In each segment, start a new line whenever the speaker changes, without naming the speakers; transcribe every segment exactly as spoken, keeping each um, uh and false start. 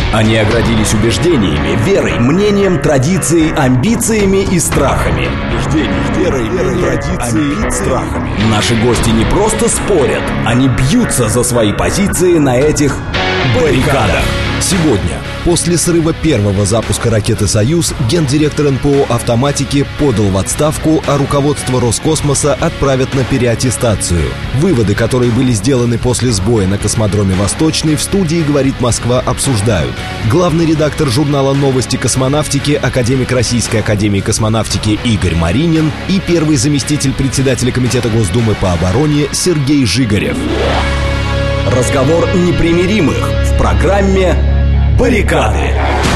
Они оградились убеждениями, верой, мнением, традицией, амбициями и страхами. Убеждениями, верой, верой, традицией, амбицией, страхами. Наши гости не просто спорят, они бьются за свои позиции на этих баррикадах.
Сегодня, после срыва первого запуска ракеты «Союз», гендиректор эн пэ о «Автоматики» подал в отставку, а руководство Роскосмоса отправят на переаттестацию. Выводы, которые были сделаны после сбоя на космодроме «Восточный», в студии «Говорит Москва» обсуждают главный редактор журнала «Новости космонавтики», академик Российской академии космонавтики Игорь Маринин и первый заместитель председателя Комитета Госдумы по обороне Сергей Жигарев.
Разговор непримиримых в программе «Баррикады».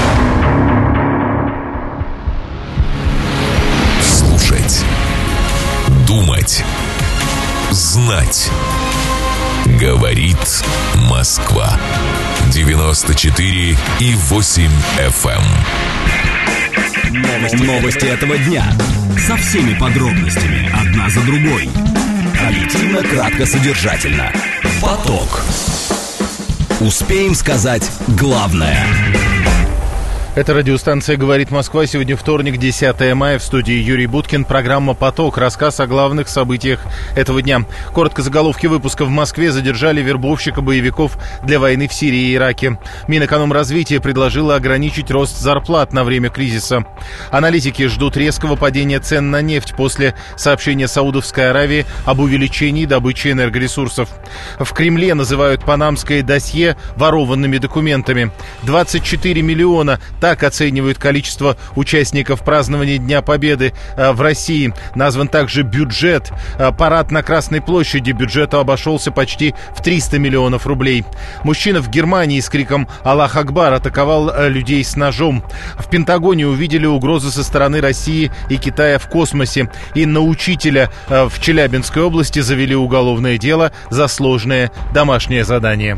Слушать, думать, знать. Говорит Москва. девяносто четыре и восемь эф эм.
Новости, Новости этого дня. Со всеми подробностями, одна за другой. Объективно, кратко, содержательно. Поток. Успеем сказать главное.
Это радиостанция «Говорит Москва». Сегодня вторник, десятое мая. В студии Юрий Буткин. Программа «Поток». Рассказ о главных событиях этого дня. Коротко заголовки выпуска. В Москве задержали вербовщика боевиков для войны в Сирии и Ираке. Минэкономразвития предложила ограничить рост зарплат на время кризиса. Аналитики ждут резкого падения цен на нефть после сообщения Саудовской Аравии об увеличении добычи энергоресурсов. В Кремле называют панамское досье ворованными документами. двадцать четыре миллиона. Так оценивают количество участников празднования Дня Победы в России. Назван также бюджет. Парад на Красной площади бюджету обошелся почти в триста миллионов рублей. Мужчина в Германии с криком «Аллах Акбар» атаковал людей с ножом. В Пентагоне увидели угрозы со стороны России и Китая в космосе. И на учителя в Челябинской области завели уголовное дело за сложное домашнее задание.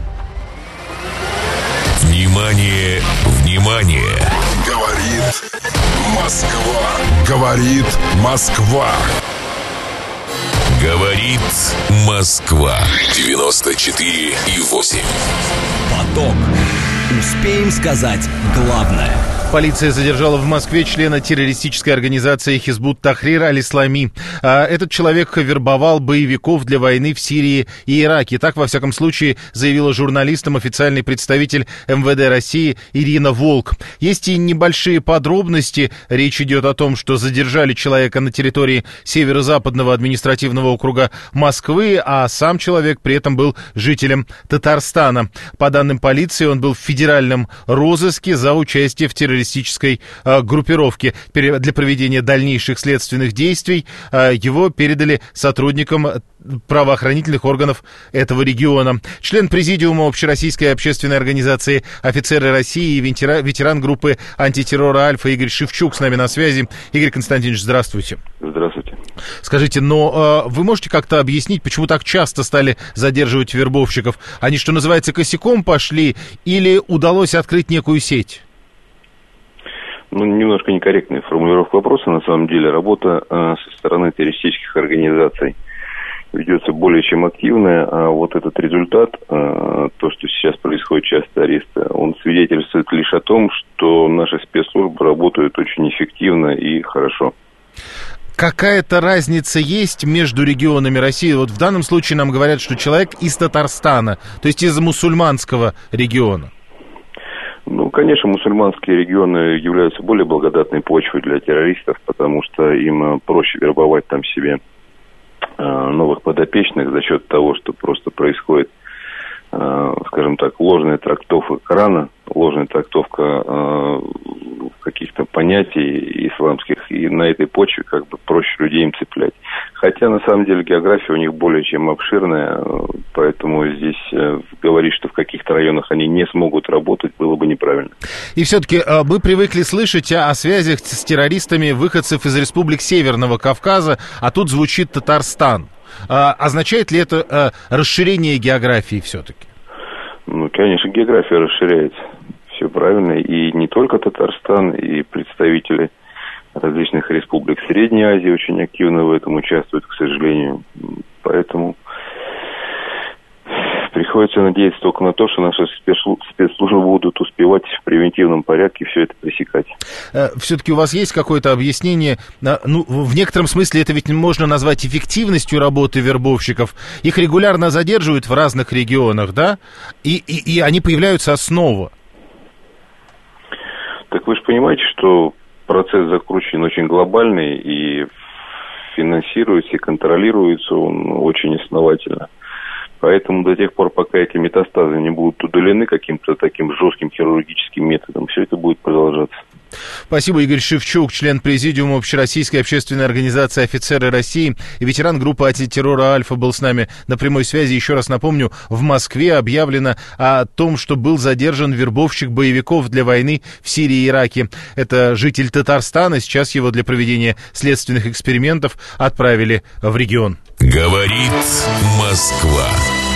Внимание, внимание!
Говорит Москва. Говорит Москва.
Говорит Москва. девяносто четыре и восемь.
Поток. Успеем сказать главное.
Полиция задержала в Москве члена террористической организации Хизбут Тахрир Аль-Ислами. Этот человек вербовал боевиков для войны в Сирии и Ираке. Так, во всяком случае, заявила журналистам официальный представитель эм вэ дэ России Ирина Волк. Есть и небольшие подробности. Речь идет о том, что задержали человека на территории Северо-Западного административного округа Москвы, а сам человек при этом был жителем Татарстана. По данным полиции, он был в федеральном розыске за участие в террористической э, группировке. Для проведения дальнейших следственных действий э, его передали сотрудникам правоохранительных органов этого региона. Член президиума Общероссийской общественной организации «Офицеры России» и ветеран, ветеран группы антитеррора «Альфа» Игорь Шевчук с нами на связи. Игорь Константинович, здравствуйте.
Здравствуйте.
Скажите, но э, вы можете как-то объяснить, почему так часто стали задерживать вербовщиков? Они, что называется, косяком пошли или удалось открыть некую сеть?
Ну, немножко некорректная формулировка вопроса. На самом деле работа э, со стороны террористических организаций ведется более чем активная, а вот этот результат, э, то, что сейчас происходит часто аресты, он свидетельствует лишь о том, что наши спецслужбы работают очень эффективно и хорошо.
Какая-то разница есть между регионами России? Вот в данном случае нам говорят, что человек из Татарстана, то есть из мусульманского региона.
Ну, конечно, мусульманские регионы являются более благодатной почвой для террористов, потому что им проще вербовать там себе новых подопечных за счет того, что просто происходит, скажем так, ложная трактовка Корана, ложная трактовка каких-то понятий исламских, и на этой почве как бы проще людей им цеплять. Хотя, на самом деле, география у них более чем обширная, поэтому здесь говорить, что в каких-то районах они не смогут работать, было бы неправильно.
И все-таки мы привыкли слышать о связях с террористами выходцев из республик Северного Кавказа, а тут звучит Татарстан. Означает ли это расширение географии все-таки?
Ну, конечно, география расширяется. Все правильно. И не только Татарстан, и представители различных республик Средней Азии очень активно в этом участвуют, к сожалению. Поэтому приходится надеяться только на то, что наши спецслужбы будут успевать в превентивном порядке все это пресекать.
Все-таки у вас есть какое-то объяснение? Ну, в некотором смысле это ведь можно назвать эффективностью работы вербовщиков. Их регулярно задерживают в разных регионах, да? И, и, и они появляются снова.
Так вы же понимаете, что процесс закручен очень глобальный и финансируется и контролируется он очень основательно. Поэтому до тех пор, пока эти метастазы не будут удалены каким-то таким жестким хирургическим методом, все это будет продолжаться.
Спасибо. Игорь Шевчук, член президиума Общероссийской общественной организации «Офицеры России» и ветеран группы антитеррора «Альфа» был с нами на прямой связи. Еще раз напомню, в Москве объявлено о том, что был задержан вербовщик боевиков для войны в Сирии и Ираке. Это житель Татарстана. Сейчас его для проведения следственных экспериментов отправили в регион.
Говорит Москва.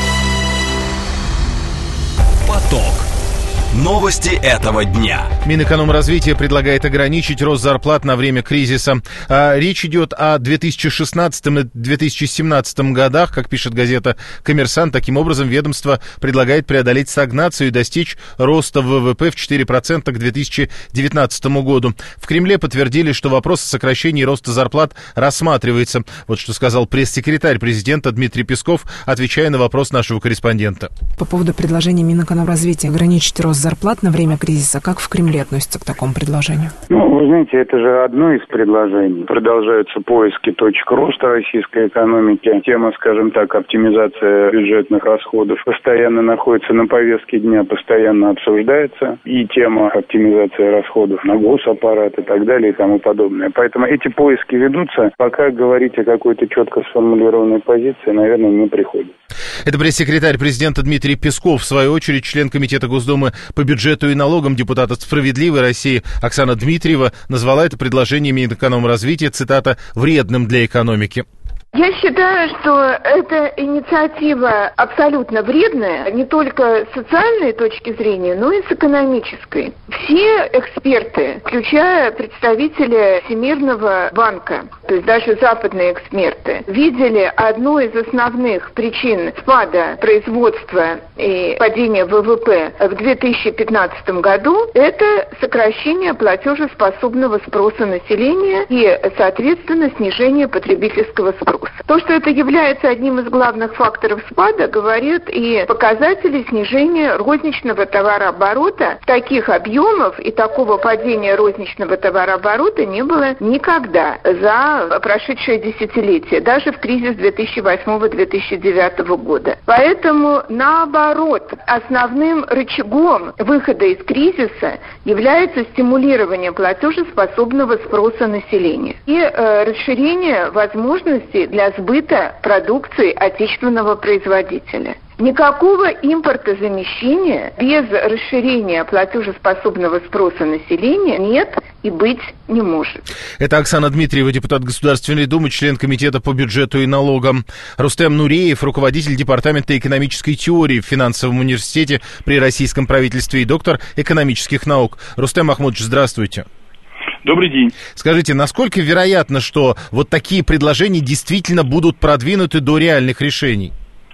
Поток. Новости этого дня.
Минэкономразвития предлагает ограничить рост зарплат на время кризиса. А, речь идет о две тысячи шестнадцатом и две тысячи семнадцатом годах, как пишет газета «Коммерсант». Таким образом, ведомство предлагает преодолеть стагнацию и достичь роста ВВП в четыре процента к две тысячи девятнадцатому году. В Кремле подтвердили, что вопрос о сокращении роста зарплат рассматривается. Вот что сказал пресс-секретарь президента Дмитрий Песков, отвечая на вопрос нашего корреспондента.
По поводу предложения Минэкономразвития ограничить рост зарплат на время кризиса, как в Кремле относятся к такому предложению?
Ну, вы знаете, это же одно из предложений. Продолжаются поиски точек роста российской экономики. Тема, скажем так, оптимизация бюджетных расходов постоянно находится на повестке дня, постоянно обсуждается. И тема оптимизации расходов на госаппарат и так далее и тому подобное. Поэтому эти поиски ведутся. Пока говорить о какой-то четко сформулированной позиции, наверное, не приходится.
Это пресс-секретарь президента Дмитрий Песков. В свою очередь, член Комитета Госдумы по бюджету и налогам, депутат от «Справедливой России» Оксана Дмитриева назвала это предложение Минэкономразвития, цитата, «вредным для экономики».
Я считаю, что эта инициатива абсолютно вредная, не только с социальной точки зрения, но и с экономической. Все эксперты, включая представители Всемирного банка, то есть даже западные эксперты, видели одну из основных причин спада производства и падения ВВП в две тысячи пятнадцатом году – это сокращение платежеспособного спроса населения и, соответственно, снижение потребительского спроса. То, что это является одним из главных факторов спада, говорят и показатели снижения розничного товарооборота. Таких объемов и такого падения розничного товарооборота не было никогда за прошедшее десятилетие, даже в кризис две тысячи восьмого — две тысячи девятого года. Поэтому, наоборот, основным рычагом выхода из кризиса является стимулирование платежеспособного спроса населения и э, расширение возможностей для сбыта продукции отечественного производителя. Никакого импортозамещения без расширения платежеспособного спроса населения нет и быть не может.
Это Оксана Дмитриева, депутат Государственной Думы, член Комитета по бюджету и налогам. Рустем Нуреев, руководитель Департамента экономической теории в Финансовом университете при российском правительстве и доктор экономических наук. Рустем Махмудович, здравствуйте.
Добрый день.
Скажите, насколько вероятно, что вот такие предложения действительно будут продвинуты до реальных решений?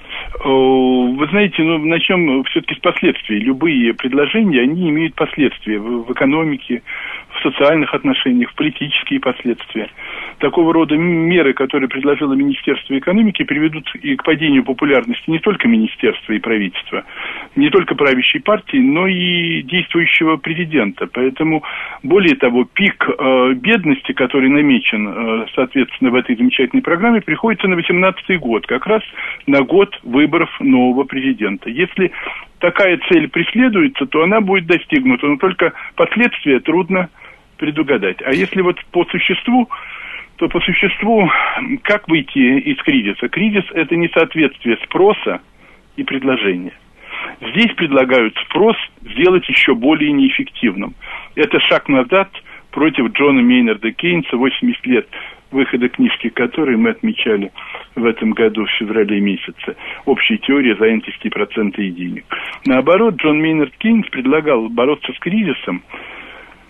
Вы знаете, ну, начнем все-таки с последствий. Любые предложения, они имеют последствия в, в экономике, в социальных отношениях, в политические последствия. Такого рода меры, которые предложило Министерство экономики, приведут и к падению популярности не только министерства и правительства, не только правящей партии, но и действующего президента. Поэтому, более того, пик э, бедности, который намечен, э, соответственно, в этой замечательной программе, приходится на восемнадцатый год, как раз на год выборов нового президента. Если такая цель преследуется, то она будет достигнута, но только последствия трудно предугадать. А если вот по существу, то по существу, как выйти из кризиса? Кризис – это несоответствие спроса и предложения. Здесь предлагают спрос сделать еще более неэффективным. Это шаг назад против Джона Мейнарда Кейнса, восемьдесят лет выхода книжки, которой мы отмечали в этом году в феврале месяце. Общая теория занятости процента и денег. Наоборот, Джон Мейнард Кейнс предлагал бороться с кризисом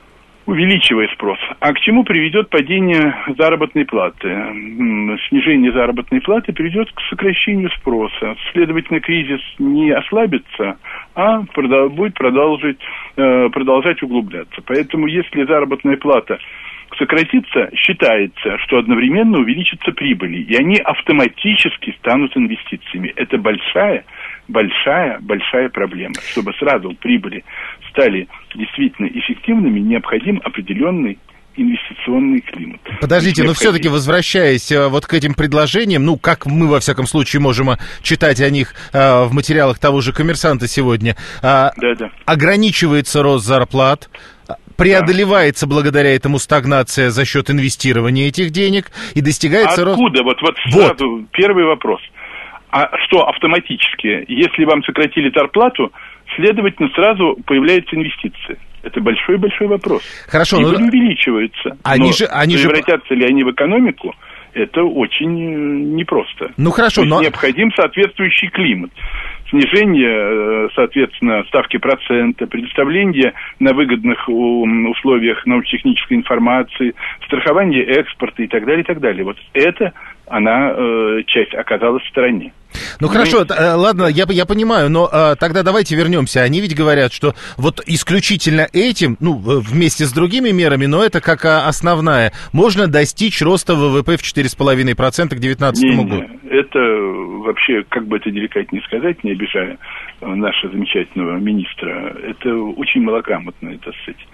увеличивая спрос. А к чему приведет падение заработной платы? Снижение заработной платы приведет к сокращению спроса. Следовательно, кризис не ослабится, а будет продолжать, продолжать углубляться. Поэтому, если заработная плата сократится, считается, что одновременно увеличатся прибыли, и они автоматически станут инвестициями. Это большая, большая, большая проблема. Чтобы сразу прибыли стали действительно эффективными, необходим определенный инвестиционный климат.
Подождите, но
необходим...
все-таки возвращаясь вот к этим предложениям, ну, как мы, во всяком случае, можем читать о них э, в материалах того же «Коммерсанта» сегодня, э,
Да-да.
ограничивается рост зарплат, преодолевается да. благодаря этому стагнация за счет инвестирования этих денег и достигается...
Откуда?
рост...
Вот, вот сразу вот. Первый вопрос. А что автоматически? Если вам сократили зарплату, следовательно, сразу появляются инвестиции. Это большой-большой вопрос.
Хорошо,
прибыли
но...
увеличиваются.
Они
но
же, они
превратятся
же...
ли они в экономику, это очень непросто.
Ну хорошо,
То есть
но...
необходим соответствующий климат. Снижение, соответственно, ставки процента, предоставление на выгодных условиях научно-технической информации, страхование экспорта и так далее, и так далее. Вот это она, э, часть, оказалась в стороне.
Ну, хорошо, э, ладно, я, я понимаю, но э, тогда давайте вернемся. Они ведь говорят, что вот исключительно этим, ну, вместе с другими мерами, но это как основная, можно достичь роста ВВП в четыре целых пять десятых процента к две тысячи девятнадцатому году.
Это вообще, как бы это деликатнее сказать, не обижая нашего замечательного министра, это очень малограмотное, так сказать,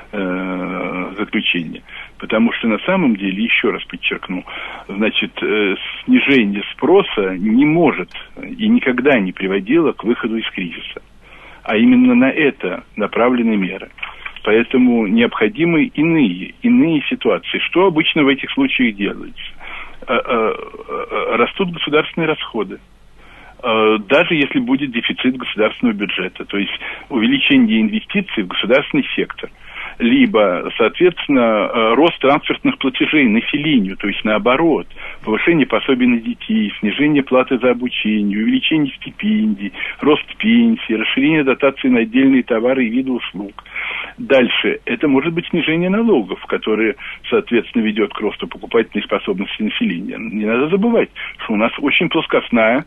э, заключение. Потому что на самом деле, еще раз подчеркну, значит, э, снижение спроса не может и никогда не приводило к выходу из кризиса. А именно на это направлены меры. Поэтому необходимы иные, иные ситуации. Что обычно в этих случаях делается? Э, э, э, растут государственные расходы. Э, даже если будет дефицит государственного бюджета, то есть увеличение инвестиций в государственный сектор. Либо, соответственно, рост трансфертных платежей населению, то есть наоборот, повышение пособий на детей, снижение платы за обучение, увеличение стипендий, рост пенсий, расширение дотаций на отдельные товары и виды услуг. Дальше, это может быть снижение налогов, которое, соответственно, ведет к росту покупательной способности населения. Не надо забывать, что у нас очень плоскостная,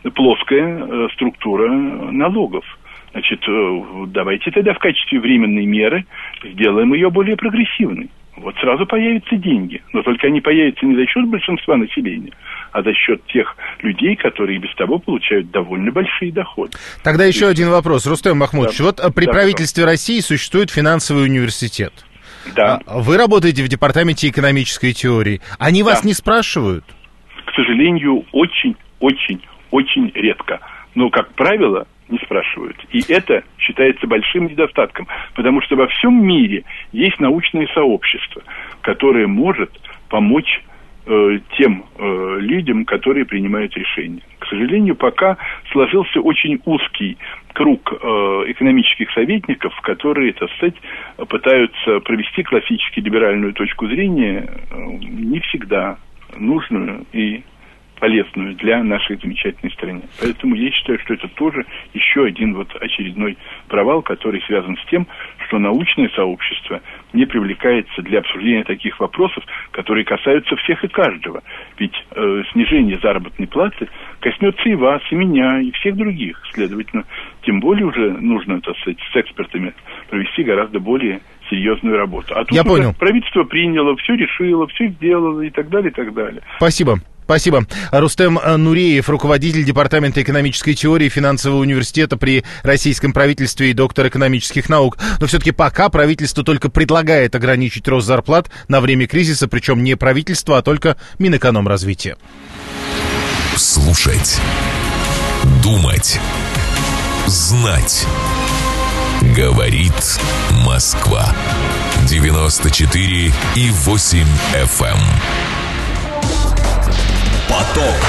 плоская структура налогов. Значит, давайте тогда в качестве временной меры сделаем ее более прогрессивной. Вот сразу появятся деньги. Но только они появятся не за счет большинства населения, а за счет тех людей, которые без того получают довольно большие доходы.
Тогда еще один вопрос. Рустем Махмудович, да. вот при да, правительстве да. России существует финансовый университет.
Да.
Вы работаете в департаменте экономической теории. Они да. вас не спрашивают?
К сожалению, очень, очень, очень редко. Но, как правило, не спрашивают. И это считается большим недостатком, потому что во всем мире есть научное сообщество, которое может помочь э, тем э, людям, которые принимают решения. К сожалению, пока сложился очень узкий круг э, экономических советников, которые, так сказать, пытаются провести классически либеральную точку зрения, э, не всегда нужную и полезную для нашей замечательной страны. Поэтому я считаю, что это тоже еще один вот очередной провал, который связан с тем, что научное сообщество не привлекается для обсуждения таких вопросов, которые касаются всех и каждого. Ведь э, снижение заработной платы коснется и вас, и меня, и всех других. Следовательно, тем более уже нужно, так сказать, с экспертами провести гораздо более серьезную работу. А тут
я понял.
Правительство приняло, все решило, все сделало и так далее, и так далее.
Спасибо. Спасибо. Рустем Нуреев, руководитель Департамента экономической теории Финансового университета при российском правительстве и доктор экономических наук. Но все-таки пока правительство только предлагает ограничить рост зарплат на время кризиса, причем не правительство, а только Минэкономразвития.
Слушать, думать, знать. Говорит Москва. девяносто четыре и восемь эф эм.
Поток.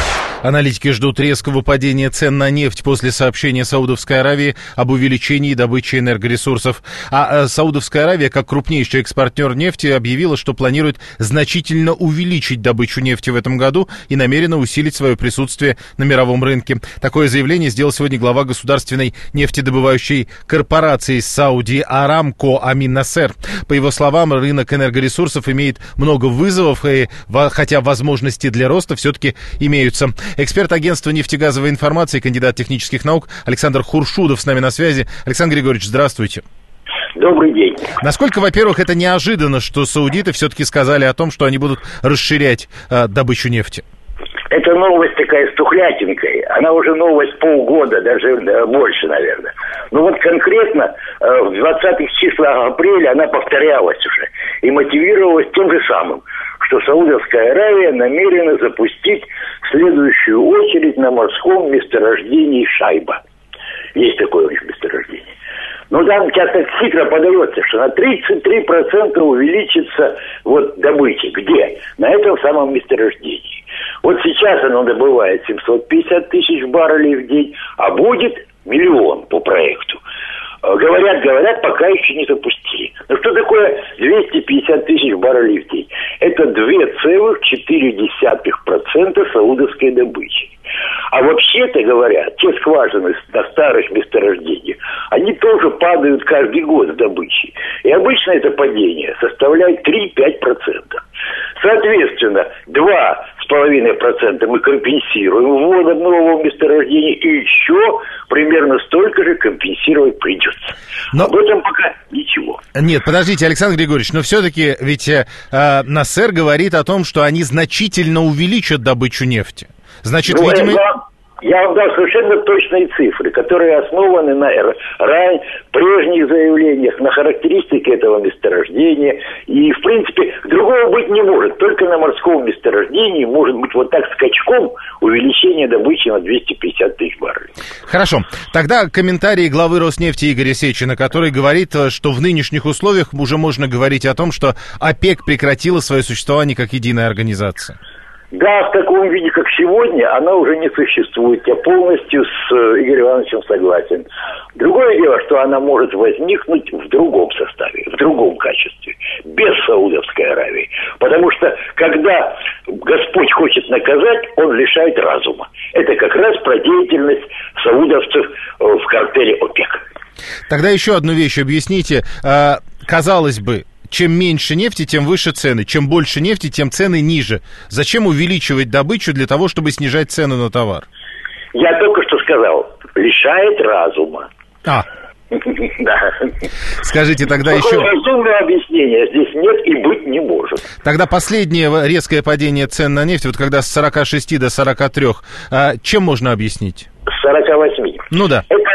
Аналитики ждут резкого падения цен на нефть после сообщения Саудовской Аравии об увеличении добычи энергоресурсов. А Саудовская Аравия, как крупнейший экспортер нефти, объявила, что планирует значительно увеличить добычу нефти в этом году и намерена усилить свое присутствие на мировом рынке. Такое заявление сделал сегодня глава государственной нефтедобывающей корпорации Сауди Арамко Амин Насер. По его словам, рынок энергоресурсов имеет много вызовов, и, хотя возможности для роста все-таки имеются. Эксперт агентства нефтегазовой информации, кандидат технических наук Александр Хуршудов с нами на связи. Александр Григорьевич, здравствуйте.
Добрый день.
Насколько, во-первых, это неожиданно, что саудиты все-таки сказали о том, что они будут расширять э, добычу нефти?
Это новость такая с тухлятинкой. Она уже новость полгода, даже да, больше, наверное. Но вот конкретно э, в двадцатых числах апреля она повторялась уже и мотивировалась тем же самым, что Саудовская Аравия намерена запустить в следующую очередь на морском месторождении Шайба. Есть такое у них месторождение. Но там сейчас так хитро подается, что на тридцать три процента увеличится вот добыча. Где? На этом самом месторождении. Вот сейчас оно добывает семьсот пятьдесят тысяч баррелей в день, а будет миллион по проекту. Говорят, говорят, пока еще не запустили. Ну что такое двести пятьдесят тысяч баррелей в день? Это два целых четыре десятых процента саудовской добычи. А вообще-то говоря, те скважины на старых месторождениях, они тоже падают каждый год в добыче. И обычно это падение составляет три-пять процентов. Соответственно, два с половиной процента мы компенсируем вводом нового месторождения, и еще примерно столько же компенсировать придется. Но... Об этом пока ничего.
Нет, подождите, Александр Григорьевич, но все-таки ведь э, Насер говорит о том, что они значительно увеличат добычу нефти. Значит,
ну,
видимо...
Я, я вам дал совершенно точные цифры, которые основаны на ран... прежних заявлениях, на характеристике этого месторождения. И, в принципе, другого быть не может. Только на морском месторождении может быть вот так скачком увеличение добычи на двести пятьдесят тысяч баррелей.
Хорошо. Тогда комментарий главы Роснефти Игоря Сечина, который говорит, что в нынешних условиях уже можно говорить о том, что ОПЕК прекратила свое существование как единая организация.
Да, в таком виде, как сегодня, она уже не существует. Я полностью с Игорем Ивановичем согласен. Другое дело, что она может возникнуть в другом составе, в другом качестве, без Саудовской Аравии. Потому что, когда Господь хочет наказать, Он лишает разума. Это как раз про деятельность саудовцев в картеле ОПЕК.
Тогда еще одну вещь объясните. Казалось бы, чем меньше нефти, тем выше цены. Чем больше нефти, тем цены ниже. Зачем увеличивать добычу для того, чтобы снижать цену на товар?
Я только что сказал, лишает разума.
А.
Да.
Скажите тогда
Такого
еще...
разумного объяснения здесь нет и быть не может.
Тогда последнее резкое падение цен на нефть, вот когда с сорока шести до сорока трёх, а чем можно объяснить?
С сорока восьми.
Ну да.
Это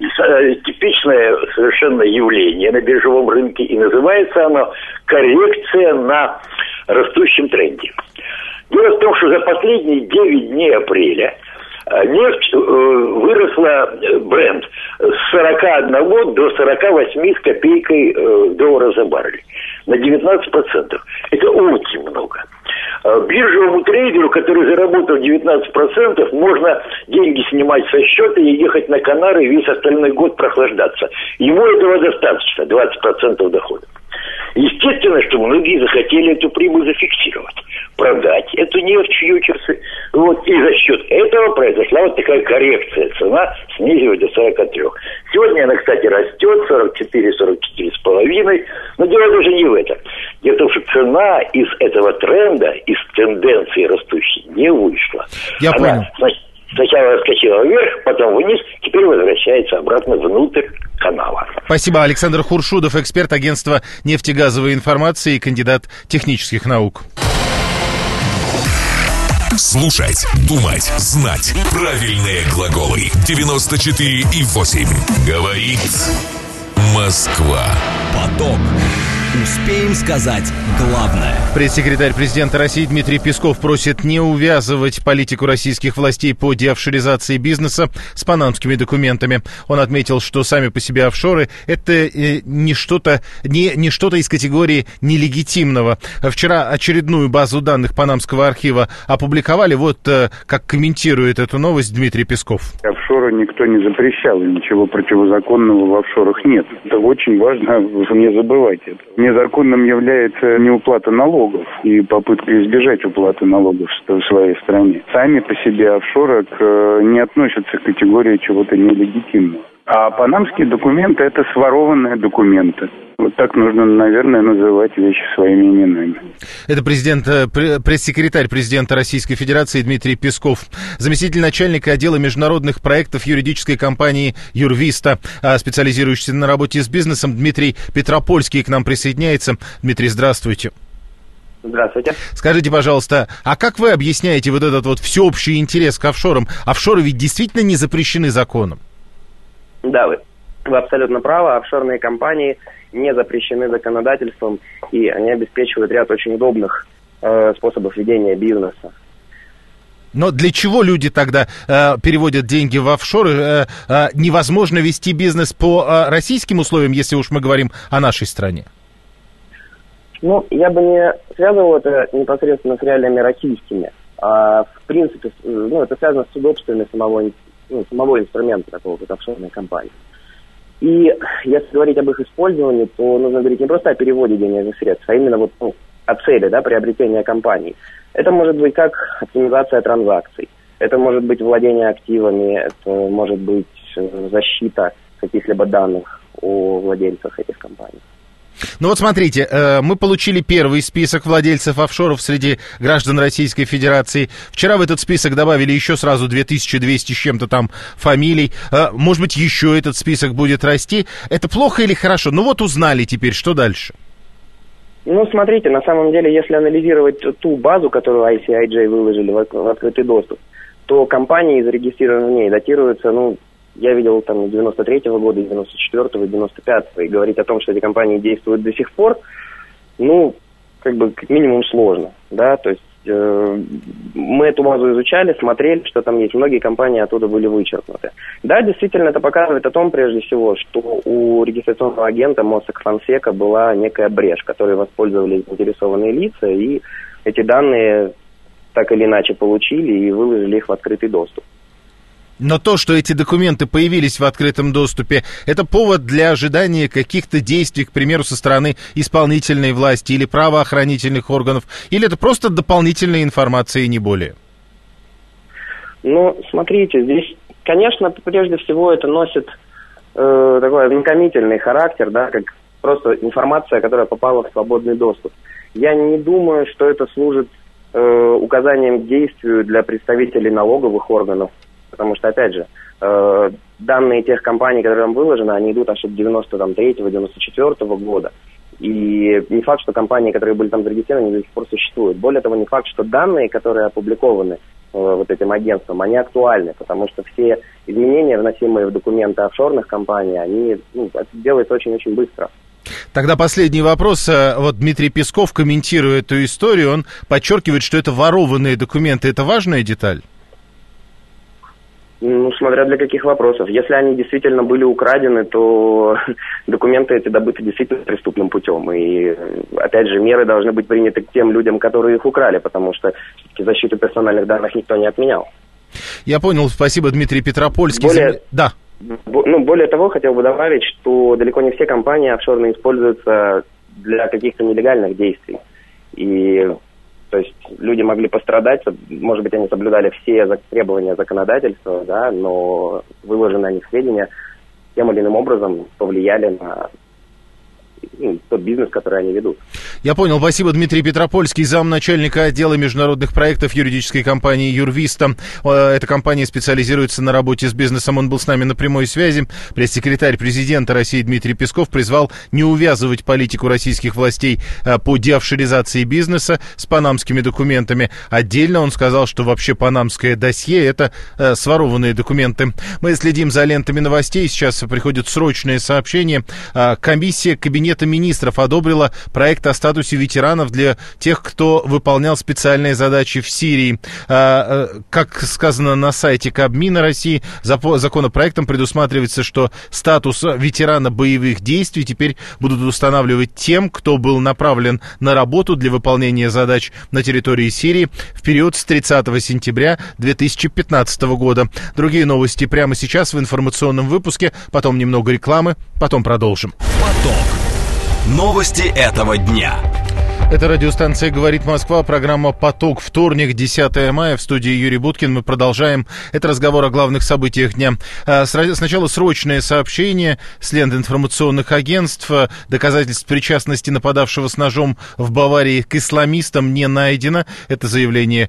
типичное совершенно явление на биржевом рынке, и называется оно коррекция на растущем тренде. Дело в том, что за последние девять дней апреля нефть э, выросла, Brent, с сорока одного до сорока восьми с копейкой э, доллара за баррель. На девятнадцать процентов. Это очень много. Биржевому трейдеру, который заработал девятнадцать процентов, можно деньги снимать со счета и ехать на Канары и весь остальной год прохлаждаться. Ему этого достаточно, двадцать процентов дохода. Естественно, что многие захотели эту прибыль зафиксировать, продать эту нефть в фьючерсы. Вот, и за счет этого произошла вот такая коррекция. Цена снизилась до сорока трёх. Сегодня она, кстати, растет, сорок четыре - сорок четыре с половиной. Но дело даже не в этом. Дело в том, что цена из этого тренда, из тенденции растущей, не вышла.
Я
она,
понял.
Значит, сначала раскочила вверх, потом вниз, теперь возвращается обратно внутрь канала.
Спасибо. Александр Хуршудов, эксперт агентства нефтегазовой информации и кандидат технических наук.
Слушать, думать, знать. Правильные глаголы. девяносто четыре и восемь. Говорит Москва.
Поток. Успеем сказать главное.
Пресс-секретарь президента России Дмитрий Песков просит не увязывать политику российских властей по деофшоризации бизнеса с панамскими документами. Он отметил, что сами по себе офшоры – это э, не что-то не, не что-то из категории нелегитимного. Вчера очередную базу данных Панамского архива опубликовали. Вот э, как комментирует эту новость Дмитрий Песков.
Офшоры никто не запрещал, и ничего противозаконного в офшорах нет. Это очень важно не забывать это. Незаконным является неуплата налогов и попытка избежать уплаты налогов в своей стране. Сами по себе офшоры к, не относятся к категории чего-то нелегитимного. А панамские документы – это сворованные документы. Вот так нужно, наверное, называть вещи своими именами.
Это президент, пресс-секретарь президента Российской Федерации Дмитрий Песков. Заместитель начальника отдела международных проектов юридической компании «Юрвиста», специализирующийся на работе с бизнесом, Дмитрий Петропольский к нам присоединяется. Дмитрий, здравствуйте.
Здравствуйте.
Скажите, пожалуйста, а как вы объясняете вот этот вот всеобщий интерес к офшорам? Офшоры ведь действительно не запрещены законом.
Да, вы, вы абсолютно правы. Офшорные компании не запрещены законодательством, и они обеспечивают ряд очень удобных э, способов ведения бизнеса.
Но для чего люди тогда э, переводят деньги в офшоры? Э, э, невозможно вести бизнес по э, российским условиям, если уж мы говорим о нашей стране?
Ну, я бы не связывал это непосредственно с реалиями российскими. А, в принципе, ну, это связано с удобствами самого, ну, самого инструмента такого вот офшорной компании. И если говорить об их использовании, то нужно говорить не просто о переводе денежных средств, а именно вот, ну, о цели, да, приобретения компаний. Это может быть как оптимизация транзакций, это может быть владение активами, это может быть защита каких-либо данных о владельцах этих компаний.
Ну вот смотрите, мы получили первый список владельцев офшоров среди граждан Российской Федерации. Вчера в этот список добавили еще сразу две тысячи двести с чем-то там фамилий. Может быть, еще этот список будет расти. Это плохо или хорошо? Ну вот узнали теперь, что дальше?
Ну, смотрите, на самом деле, если анализировать ту базу, которую ай си ай джей выложили в открытый доступ, то компании, зарегистрированные в ней, датируются, ну, я видел там девяносто третьего года, девяносто четвёртого, девяносто пятого, и говорить о том, что эти компании действуют до сих пор, ну, как бы, как минимум сложно, да, то есть э, мы эту базу изучали, смотрели, что там есть, многие компании оттуда были вычеркнуты. Да, действительно, это показывает о том, прежде всего, что у регистрационного агента Mossack Fonseca была некая брешь, которой воспользовались заинтересованные лица, и эти данные так или иначе получили и выложили их в открытый доступ.
Но то, что эти документы появились в открытом доступе, это повод для ожидания каких-то действий, к примеру, со стороны исполнительной власти или правоохранительных органов, или это просто дополнительная информация и не более?
Ну, смотрите, здесь, конечно, прежде всего это носит э, такой ознакомительный характер, да, как просто информация, которая попала в свободный доступ. Я не думаю, что это служит э, указанием к действию для представителей налоговых органов. Потому что, опять же, э, данные тех компаний, которые там выложены, они идут аж от девяносто третьего — девяносто четвёртого года. И не факт, что компании, которые были там зарегистрированы, до сих пор существуют. Более того, не факт, что данные, которые опубликованы э, вот этим агентством, они актуальны. Потому что все изменения, вносимые в документы офшорных компаний, они, ну, делаются очень-очень быстро.
Тогда последний вопрос. Вот Дмитрий Песков, комментируя эту историю, он подчеркивает, что это ворованные документы. Это важная деталь?
Ну, смотря для каких вопросов. Если они действительно были украдены, то документы эти добыты действительно преступным путем. И, опять же, меры должны быть приняты к тем людям, которые их украли, потому что все-таки защиту персональных данных никто не отменял.
Я понял. Спасибо, Дмитрий Петропольский.
Более,
да.
Ну, более того, хотел бы добавить, что далеко не все компании офшорные используются для каких-то нелегальных действий. И... То есть люди могли пострадать, может быть, они соблюдали все требования законодательства, да, но выложенные о них сведения тем или иным образом повлияли на, ну, тот бизнес, который они ведут.
Я понял. Спасибо. Дмитрий Петропольский, замначальника отдела международных проектов юридической компании «Юрвиста». Эта компания специализируется на работе с бизнесом. Он был с нами на прямой связи. Пресс-секретарь президента России Дмитрий Песков призвал не увязывать политику российских властей по деофшоризации бизнеса с панамскими документами. Отдельно он сказал, что вообще панамское досье – это сворованные документы. Мы следим за лентами новостей. Сейчас приходит срочное сообщение. Комиссия Кабинета Кабинета министров одобрила проект о статусе ветеранов для тех, кто выполнял специальные задачи в Сирии. Как сказано на сайте Кабмина России, законопроектом предусматривается, что статус ветерана боевых действий теперь будут устанавливать тем, кто был направлен на работу для выполнения задач на территории Сирии в период с тридцатого сентября две тысячи пятнадцатого года. Другие новости прямо сейчас в информационном выпуске, потом немного рекламы, потом продолжим.
Поток. Новости этого дня.
Это радиостанция «Говорит Москва», программа «Поток», вторник, десятое мая, в студии Юрий Буткин. Мы продолжаем. Это разговор о главных событиях дня. Сначала срочное сообщение с лент информационных агентств. Доказательств причастности нападавшего с ножом в Баварии к исламистам не найдено. Это заявление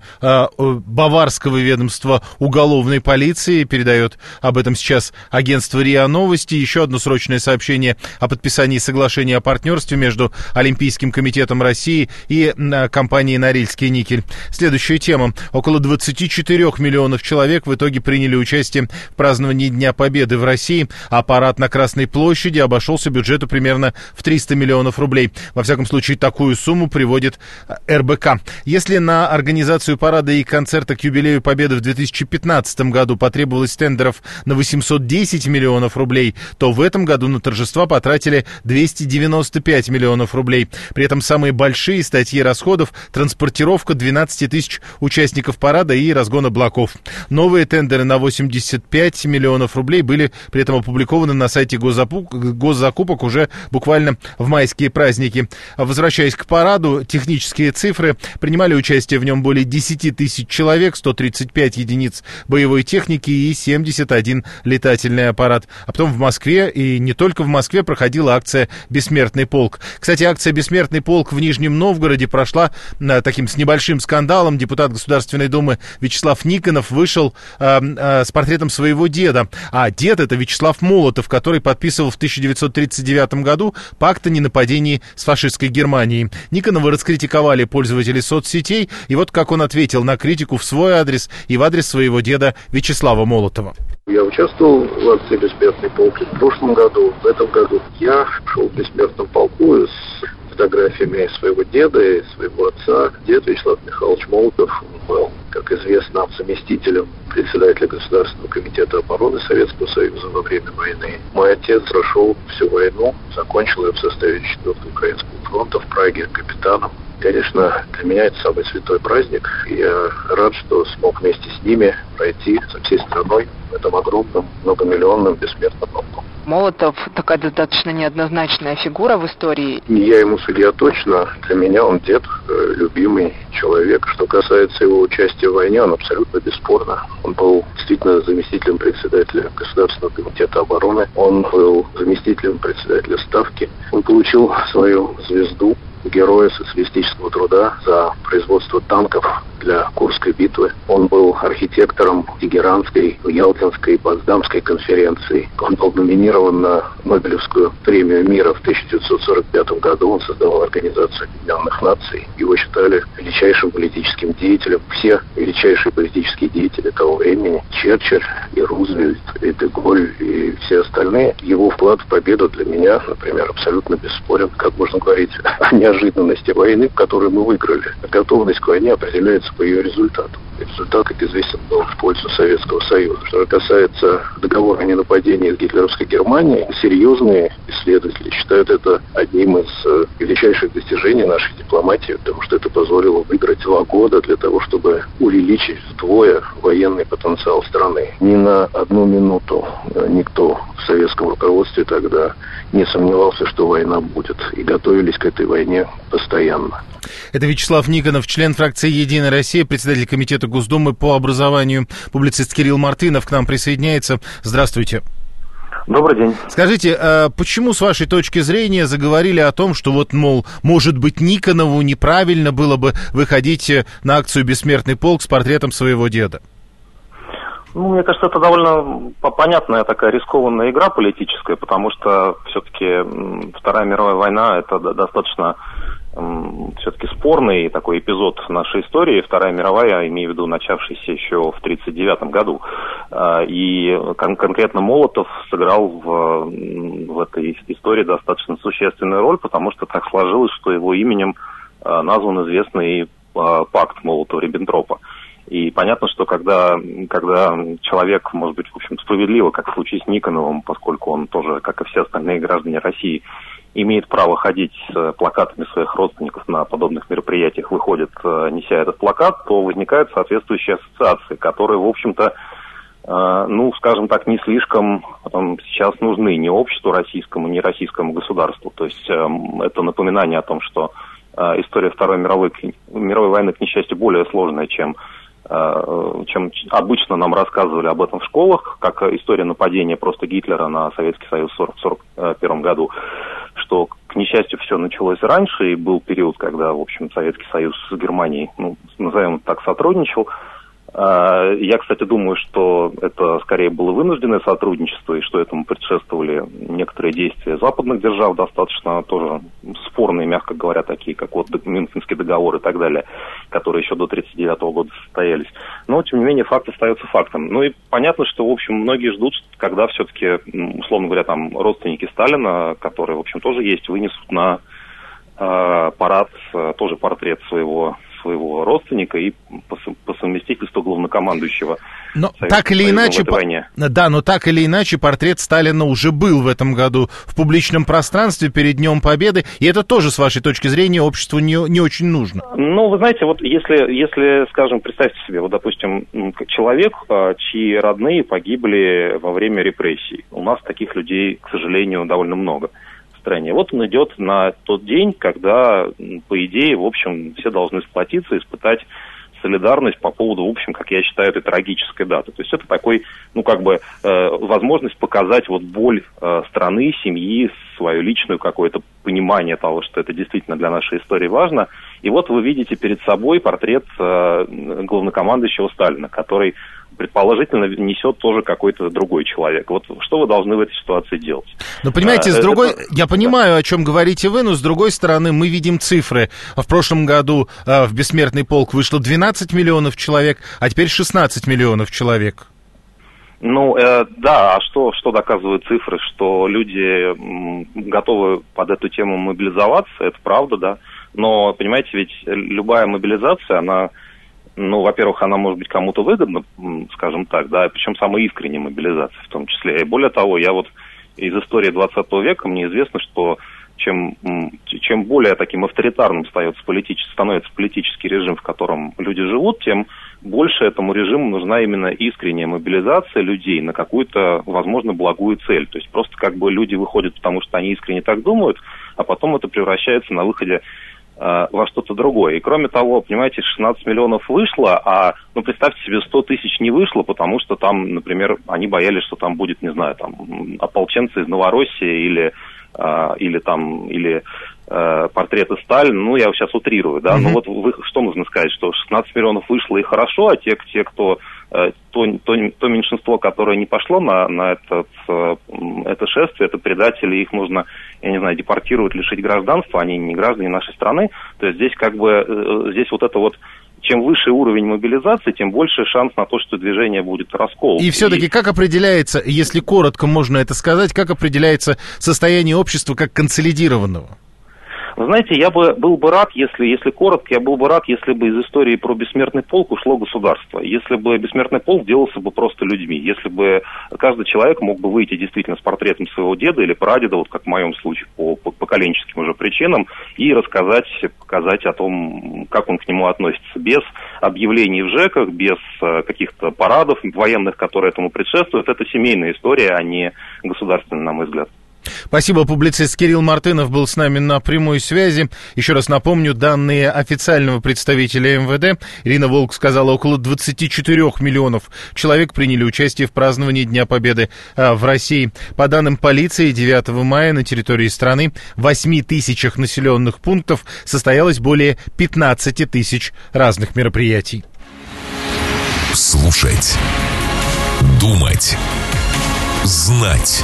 баварского ведомства уголовной полиции. Передает об этом сейчас агентство РИА Новости. Еще одно срочное сообщение о подписании соглашения о партнерстве между Олимпийским комитетом России и компании «Норильский никель». Следующая тема. Около двадцати четырёх миллионов человек в итоге приняли участие в праздновании Дня Победы в России, а парад на Красной площади обошелся бюджету примерно в триста миллионов рублей. Во всяком случае, такую сумму приводит эр бэ ка. Если на организацию парада и концерта к юбилею Победы в две тысячи пятнадцатом году потребовалось тендеров на восемьсот десять миллионов рублей, то в этом году на торжества потратили двести девяносто пять миллионов рублей. При этом самые большие Большие статьи расходов — транспортировка двенадцати тысяч участников парада и разгон облаков. Новые тендеры на восемьдесят пять миллионов рублей были при этом опубликованы на сайте госзакупок уже буквально в майские праздники. Возвращаясь к параду, технические цифры. Принимали участие в нем более десяти тысяч человек, сто тридцать пять единиц боевой техники и семьдесят один летательный аппарат. А потом в Москве, и не только в Москве, проходила акция «Бессмертный полк». Кстати, акция «Бессмертный полк» в Нижнем Новгороде прошла а, таким с небольшим скандалом. Депутат Государственной Думы Вячеслав Никонов вышел а, а, с портретом своего деда. А дед — это Вячеслав Молотов, который подписывал в тысяча девятьсот тридцать девятом году пакт о ненападении с фашистской Германией. Никонова раскритиковали пользователи соцсетей, и вот как он ответил на критику в свой адрес и в адрес своего деда Вячеслава Молотова.
Я участвовал в акции «Бессмертный полк» в прошлом году, в этом году. Я шел в «Бессмертном полку» с фотографиями своего деда и своего отца. Дед Вячеслав Михайлович Молотов был, как известно, заместителем председателя Государственного комитета обороны Советского Союза во время войны. Мой отец прошел всю войну, закончил ее в составе четвёртого Украинского фронта в Праге капитаном. Конечно, для меня это самый святой праздник, и я рад, что смог вместе с ними пройти со всей страной в этом огромном, многомиллионном бессмертном полку.
Молотов такая достаточно неоднозначная фигура в истории.
Не я ему судья точно. Для меня он дед, любимый человек. Что касается его участия в войне, он абсолютно бесспорно. Он был действительно заместителем председателя Государственного комитета обороны. Он был заместителем председателя Ставки. Он получил свою звезду Героя социалистического труда за производство танков для Курской битвы. Он был архитектором Тегеранской, Ялтинской и Потсдамской конференций. Он был номинирован на Нобелевскую премию мира в тысяча девятьсот сорок пятом году. Он создавал Организацию Объединенных Наций. Его считали величайшим политическим деятелем. Все величайшие политические деятели того времени, Черчилль и Рузвельт, и де Голль, и все остальные, его вклад в победу для меня, например, абсолютно бесспорен. Как можно говорить о неожиданности войны, которую мы выиграли? Готовность к войне определяется по ее результату. Результат, как известно, был в пользу Советского Союза. Что касается договора о ненападении с гитлеровской Германией, серьезные исследователи считают это одним из величайших достижений нашей дипломатии, потому что это позволило выиграть два года для того, чтобы увеличить вдвое военный потенциал страны. Ни на одну минуту никто в советском руководстве тогда не сомневался, что война будет, и готовились к этой войне постоянно.
Это Вячеслав Никонов, член фракции «Единая Россия», председатель комитета Госдумы по образованию. Публицист Кирилл Мартынов к нам присоединяется. Здравствуйте.
Добрый день.
Скажите, а почему, с вашей точки зрения, заговорили о том, что вот, мол, может быть, Никонову неправильно было бы выходить на акцию «Бессмертный полк» с портретом своего деда?
Ну, мне кажется, это довольно понятная такая рискованная игра политическая, потому что все-таки Вторая мировая война – это достаточно все-таки спорный такой эпизод нашей истории. Вторая мировая, я имею в виду, начавшаяся еще в тысяча девятьсот тридцать девятом году. И кон- конкретно Молотов сыграл в, в этой истории достаточно существенную роль, потому что так сложилось, что его именем назван известный пакт Молотова-Риббентропа. И понятно, что когда, когда человек, может быть, в общем, справедливо, как в случае с Никоновым, поскольку он тоже, как и все остальные граждане России, имеет право ходить с плакатами своих родственников на подобных мероприятиях, выходит, неся этот плакат, то возникают соответствующие ассоциации, которые, в общем-то, ну, скажем так, не слишком сейчас нужны ни обществу российскому, ни российскому государству. То есть это напоминание о том, что история Второй мировой, мировой войны, к несчастью, более сложная, чем, чем обычно нам рассказывали об этом в школах, как история нападения просто Гитлера на Советский Союз в сорок первом году, что, к несчастью, все началось раньше, и был период, когда, в общем, Советский Союз с Германией, ну, назовем это так, сотрудничал. Я, кстати, думаю, что это скорее было вынужденное сотрудничество, и что этому предшествовали некоторые действия западных держав, достаточно тоже спорные, мягко говоря, такие, как вот Мюнхенский договор и так далее, которые еще до тысяча девятьсот тридцать девятого года состоялись. Но, тем не менее, факт остается фактом. Ну и понятно, что, в общем, многие ждут, когда все-таки, условно говоря, там родственники Сталина, которые, в общем, тоже есть, вынесут на э, парад э, тоже портрет своего своего родственника и по, по совместительству главнокомандующего.
Но так или иначе, по... да, но так или иначе портрет Сталина уже был в этом году в публичном пространстве перед Днем Победы, и это тоже, с вашей точки зрения, обществу не, не очень нужно.
Ну, вы знаете, вот если, если, скажем, представьте себе, вот, допустим, человек, чьи родные погибли во время репрессий. У нас таких людей, к сожалению, довольно много. Вот он идет на тот день, когда, по идее, в общем, все должны сплотиться, испытать солидарность по поводу, в общем, как я считаю, этой трагической даты. То есть это такой, ну, как бы, э, возможность показать вот боль э, страны, семьи, свое личное какое-то понимание того, что это действительно для нашей истории важно. И вот вы видите перед собой портрет э, главнокомандующего Сталина, который предположительно несет тоже какой-то другой человек. Вот что вы должны в этой ситуации делать?
Ну, понимаете,
а,
с другой...
это...
я понимаю, о чем говорите вы, но с другой стороны мы видим цифры. В прошлом году э, в «Бессмертный полк» вышло двенадцать миллионов человек, а теперь шестнадцать миллионов человек.
Ну, э, да, а что, что доказывают цифры? Что люди м, готовы под эту тему мобилизоваться, это правда, да. Но, понимаете, ведь любая мобилизация, она... Ну, во-первых, она может быть кому-то выгодна, скажем так, да, причем самая искренняя мобилизация в том числе. И более того, я вот из истории двадцатого века, мне известно, что чем, чем более таким авторитарным становится политический, становится политический режим, в котором люди живут, тем больше этому режиму нужна именно искренняя мобилизация людей на какую-то, возможно, благую цель. То есть просто как бы люди выходят, потому что они искренне так думают, а потом это превращается на выходе во что-то другое. И кроме того, понимаете, шестнадцать миллионов вышло, а, ну, представьте себе, сто тысяч не вышло, потому что там, например, они боялись, что там будет, не знаю, там, ополченцы из Новороссии или, э, или там, или э, портреты Сталина, ну, я сейчас утрирую, да, mm-hmm. но вот вы, что нужно сказать, что шестнадцать миллионов вышло и хорошо, а те, те кто, э, то, то, то меньшинство, которое не пошло на, на этот, э, это шествие, это предатели, их нужно, я не знаю, депортировать, лишить гражданства, они не граждане нашей страны, то есть здесь как бы, э, здесь вот это вот, чем выше уровень мобилизации, тем больше шанс на то, что движение будет расколото.
И все-таки и... как определяется, если коротко можно это сказать, как определяется состояние общества как консолидированного?
Вы знаете, я бы был бы рад, если, если коротко, я был бы рад, если бы из истории про бессмертный полк ушло государство. Если бы бессмертный полк делался бы просто людьми. Если бы каждый человек мог бы выйти действительно с портретом своего деда или прадеда, вот как в моем случае, по, по поколенческим уже причинам, и рассказать, показать о том, как он к нему относится. Без объявлений в ЖЭКах, без каких-то парадов военных, которые этому предшествуют. Это семейная история, а не государственная, на мой взгляд.
Спасибо. Публицист Кирилл Мартынов был с нами на прямой связи. Еще раз напомню, данные официального представителя эм вэ дэ. Ирина Волк сказала, около двадцать четыре миллионов человек приняли участие в праздновании Дня Победы в России. По данным полиции, девятого мая на территории страны в восьми тысячах населенных пунктов состоялось более пятнадцать тысяч разных мероприятий.
Слушать думать, знать.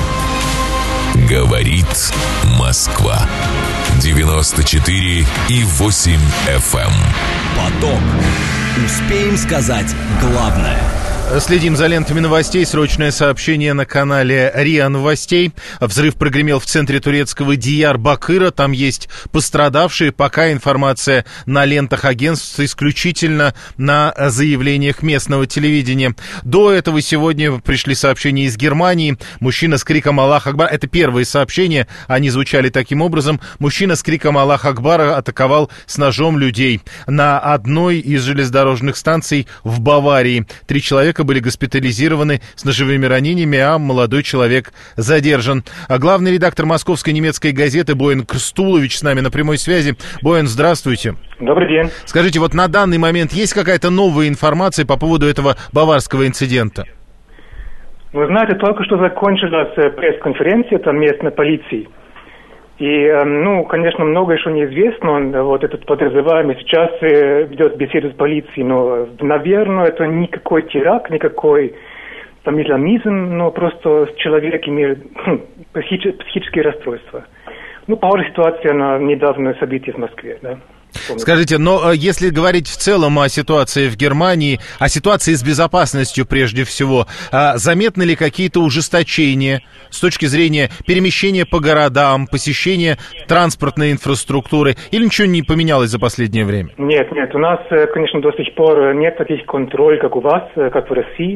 Говорит Москва. девяносто четыре и восемь эф эм.
Поток. Успеем сказать главное.
Следим за лентами новостей. Срочное сообщение на канале РИА Новостей. Взрыв прогремел в центре турецкого Диярбакыра. Там есть пострадавшие. Пока информация на лентах агентств исключительно на заявлениях местного телевидения. До этого сегодня пришли сообщения из Германии. Мужчина с криком «Аллах Акбар». Это первые сообщения. Они звучали таким образом. Мужчина с криком «Аллах Акбар» атаковал с ножом людей на одной из железнодорожных станций в Баварии. Три человека были госпитализированы с ножевыми ранениями, а молодой человек задержан. А главный редактор московской немецкой газеты Боян Крстулович с нами на прямой связи. Боян, здравствуйте.
Добрый день.
Скажите, вот на данный момент есть какая-то новая информация по поводу этого баварского инцидента?
Вы знаете, только что закончилась пресс-конференция там местной полиции. И, ну, конечно, много еще неизвестно. Вот этот подозреваемый сейчас ведет беседу с полицией, но, наверное, это никакой теракт, никакой там исламизм, но просто человек имеет психические расстройства. Ну, похожая ситуация на недавнее событие в Москве, да.
Скажите, но если говорить в целом о ситуации в Германии, о ситуации с безопасностью прежде всего, заметны ли какие-то ужесточения с точки зрения перемещения по городам, посещения транспортной инфраструктуры, или ничего не поменялось за последнее время?
Нет, нет, у нас, конечно, до сих пор нет таких контролей, как у вас, как в России.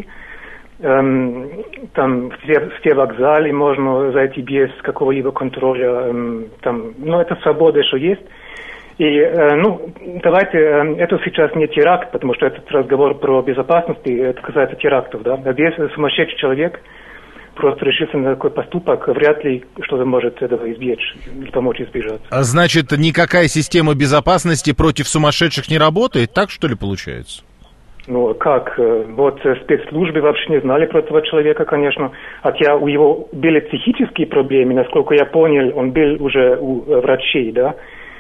Эм, там все, все вокзалы можно зайти без какого-либо контроля. Эм, там, но это свобода еще есть. И, э, ну, давайте, э, это сейчас не теракт, потому что этот разговор про безопасность, это касается терактов, да. Без сумасшедший человек просто решился на такой поступок, вряд ли что-то может этого избежать, или помочь избежать.
А значит, никакая система безопасности против сумасшедших не работает, так что ли получается?
Ну, как? Вот спецслужбы вообще не знали про этого человека, конечно. Хотя у него были психические проблемы, насколько я понял, он был уже у врачей, да.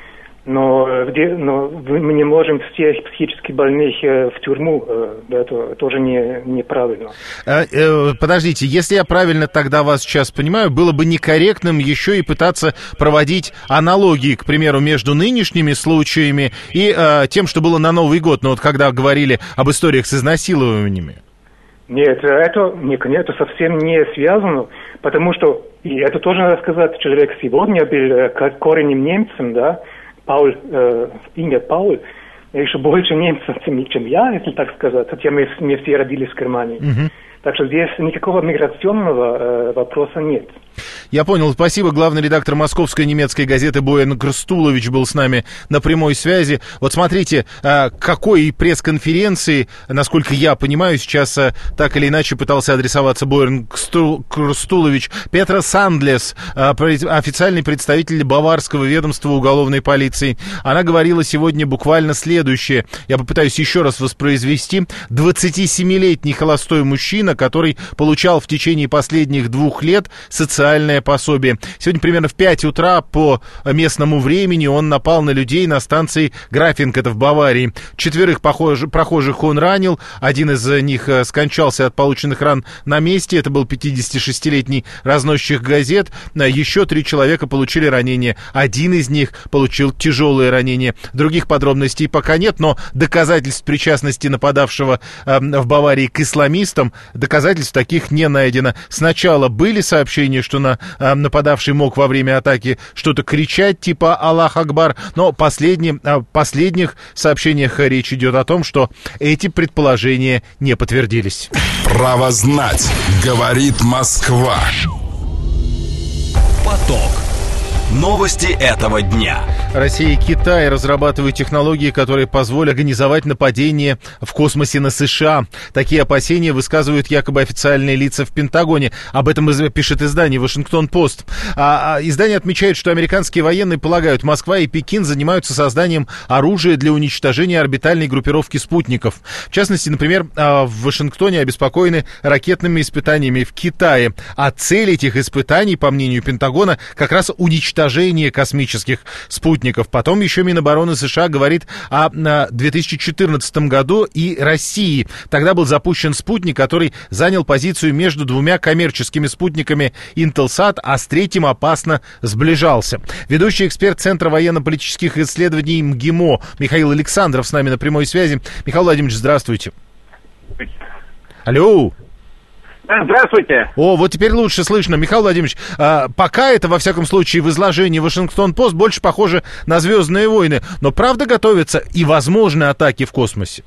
Но, где, но мы не можем всех психически больных в тюрьму, это тоже не, неправильно.
Подождите, если я правильно тогда вас сейчас понимаю, было бы некорректным еще и пытаться проводить аналогии, к примеру, между нынешними случаями и э, тем, что было на Новый год, ну вот когда говорили об историях с изнасилованиями.
Нет, это, нет, это совсем не связано, потому что, и это тоже надо сказать, человек сегодня был коренным немцем, да, Пауль, э, имя Пауль, еще больше немцев, чем я, если так сказать, хотя мы, мы все родились в Германии. Uh-huh. Так что здесь никакого миграционного э, вопроса нет.
Я понял, спасибо. Главный редактор московской немецкой газеты Боян Крстулович был с нами на прямой связи. Вот смотрите, какой пресс-конференции, насколько я понимаю, сейчас так или иначе пытался адресоваться Боян Крстулович. Петра Сандлес, официальный представитель Баварского ведомства уголовной полиции. Она говорила сегодня буквально следующее. Я попытаюсь еще раз воспроизвести. двадцатисемилетний холостой мужчина, который получал в течение последних двух лет социальное пособие. Сегодня примерно в пять утра по местному времени он напал на людей на станции Графинг, это в Баварии. Четверых похож... прохожих он ранил, один из них скончался от полученных ран на месте, это был пятидесятишестилетний разносчик газет. Еще три человека получили ранения, один из них получил тяжелые ранения. Других подробностей пока нет, но доказательств причастности нападавшего э, в Баварии к исламистам, доказательств таких не найдено. Сначала были сообщения, что на, э, нападавший мог во время атаки что-то кричать, типа «Аллах Акбар», но последним, э, в последних сообщениях речь идет о том, что эти предположения не подтвердились.
Право знать, говорит Москва.
Поток. Новости этого дня.
Россия и Китай разрабатывают технологии, которые позволят организовать нападение в космосе на США. Такие опасения высказывают якобы официальные лица в Пентагоне. Об этом пишет издание «Вашингтон-Пост». А, а, издание отмечает, что американские военные полагают, Москва и Пекин занимаются созданием оружия для уничтожения орбитальной группировки спутников. В частности, например, в Вашингтоне обеспокоены ракетными испытаниями в Китае. А цель этих испытаний, по мнению Пентагона, как раз уничтожение космических спутников. спутников. Потом еще Минобороны США говорит о две тысячи четырнадцатом году и России. Тогда был запущен спутник, который занял позицию между двумя коммерческими спутниками Intelsat, а с третьим опасно сближался. Ведущий эксперт Центра военно-политических исследований МГИМО Михаил Александров с нами на прямой связи. Михаил Владимирович, здравствуйте. Алло.
Здравствуйте.
О, вот теперь лучше слышно. Михаил Владимирович, а, пока это, во всяком случае, в изложении Вашингтон-Пост больше похоже на «Звездные войны». Но правда готовятся и возможны атаки в космосе?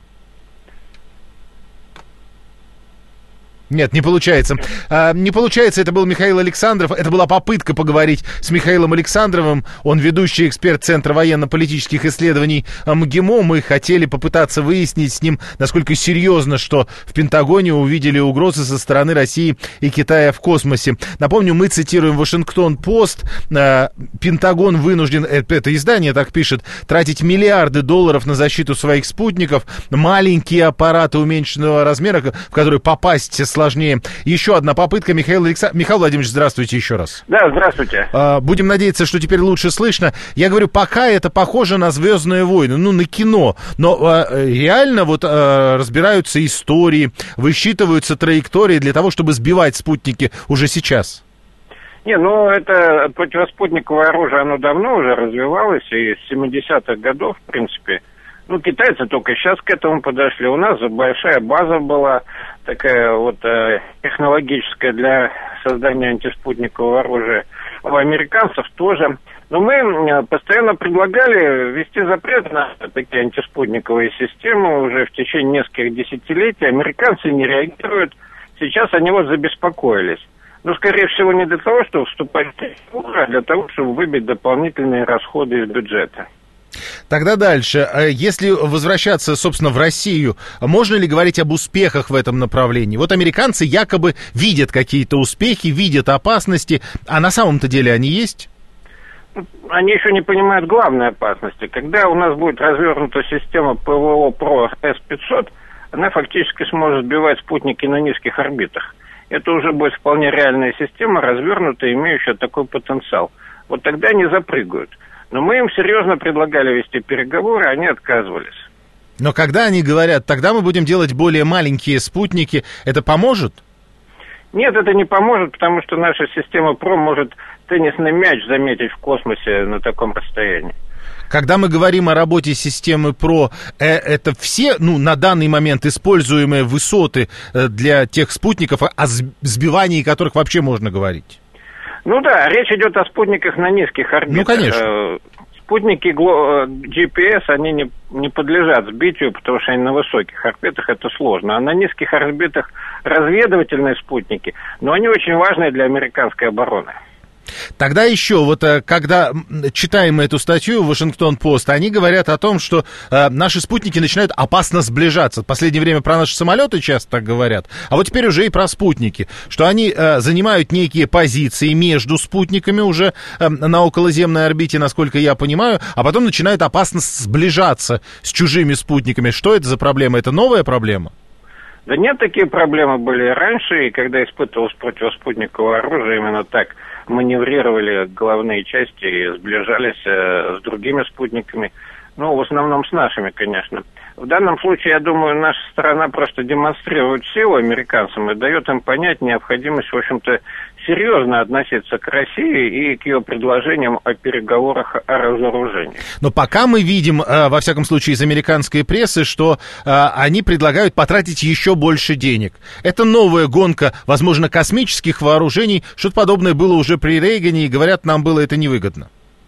Нет, не получается. А, не получается, это был Михаил Александров. Это была попытка поговорить с Михаилом Александровым. Он ведущий эксперт Центра военно-политических исследований МГИМО. Мы хотели попытаться выяснить с ним, насколько серьезно, что в Пентагоне увидели угрозы со стороны России и Китая в космосе. Напомню, мы цитируем Вашингтон-Пост. А, Пентагон вынужден, это издание так пишет, тратить миллиарды долларов на защиту своих спутников. Маленькие аппараты уменьшенного размера, в которые попасть сложно. Сложнее. Еще одна попытка. Михаил, Алекс... Михаил Владимирович, здравствуйте еще раз.
Да, здравствуйте.
А, будем надеяться, что теперь лучше слышно. Я говорю, пока это похоже на «Звездные войны», ну, на кино. Но а, реально вот а, разбираются истории, высчитываются траектории для того, чтобы сбивать спутники уже сейчас.
Не, ну, это противоспутниковое оружие, оно давно уже развивалось, и с семидесятых годов, в принципе. Ну, китайцы только сейчас к этому подошли. У нас большая база была такая вот э, технологическая для создания антиспутникового оружия. У американцев тоже. Но мы э, постоянно предлагали ввести запрет на такие антиспутниковые системы уже в течение нескольких десятилетий. Американцы не реагируют. Сейчас они вот забеспокоились. Но, скорее всего, не для того, чтобы вступать в договор, а для того, чтобы выбить дополнительные расходы из бюджета.
Тогда дальше. Если возвращаться, собственно, в Россию, можно ли говорить об успехах в этом направлении? Вот американцы якобы видят какие-то успехи, видят опасности, а на самом-то деле они есть?
Они еще не понимают главной опасности. Когда у нас будет развернута система ПВО ПРО С пятьсот, она фактически сможет сбивать спутники на низких орбитах. Это уже будет вполне реальная система, развернутая, имеющая такой потенциал. Вот тогда они запрыгают. Но мы им серьезно предлагали вести переговоры, они отказывались.
Но когда они говорят, тогда мы будем делать более маленькие спутники, это поможет?
Нет, это не поможет, потому что наша система ПРО может теннисный мяч заметить в космосе на таком расстоянии.
Когда мы говорим о работе системы ПРО, э, это все, ну, на данный момент используемые высоты э, для тех спутников, о сбивании которых вообще можно говорить?
Ну да, речь идет о спутниках на низких орбитах.
Ну, конечно.
Спутники джи пи эс, они не, не подлежат сбитию, потому что они на высоких орбитах, это сложно. А на низких орбитах разведывательные спутники, но они очень важны для американской обороны.
Тогда еще, вот когда читаем эту статью в Вашингтон-Пост, они говорят о том, что э, наши спутники начинают опасно сближаться. В последнее время про наши самолеты часто так говорят, а вот теперь уже и про спутники, что они э, занимают некие позиции между спутниками уже э, на околоземной орбите, насколько я понимаю, а потом начинают опасно сближаться с чужими спутниками. Что это за проблема? Это новая проблема?
Да нет, такие проблемы были и раньше, и когда испытывалось противоспутниковое оружие, именно так маневрировали головные части и сближались э, с другими спутниками, ну, в основном с нашими, конечно. В данном случае, я думаю, наша сторона просто демонстрирует силу американцам и дает им понять необходимость, в общем-то, серьезно относиться к России и к ее предложениям о переговорах о разоружении.
Но пока мы видим, во всяком случае, из американской прессы, что они предлагают потратить еще больше денег. Это новая гонка, возможно, космических вооружений. Что-то подобное было уже при Рейгане, и, говорят, нам было это невыгодно.